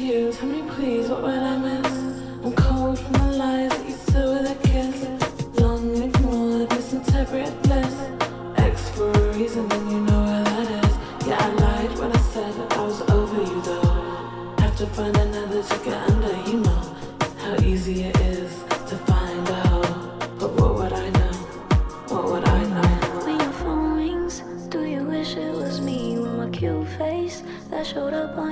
you. Tell me please, what would I miss? I'm cold from the lies that you said with a kiss. Long ignored, misinterpret bliss. X for a reason, and you know where that is. Yeah, I lied when I said that I was over you though. Have to find another to get under, you know how easy it is to find out. But what would I know? What would I know? When your phone rings, do you wish it was me with my cute face that showed up on